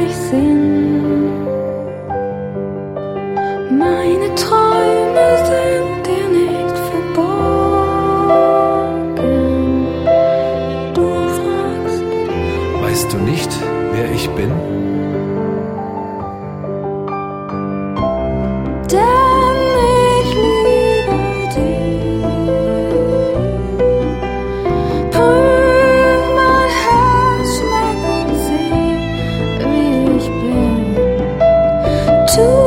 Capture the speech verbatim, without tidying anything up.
ich Sinn. Meine Träume sind dir nicht verborgen. Du fragst, weißt du nicht, wer ich bin? denn ich liebe dich. Prüf mein Herz, schmeck und sieh, wie ich bin. Tu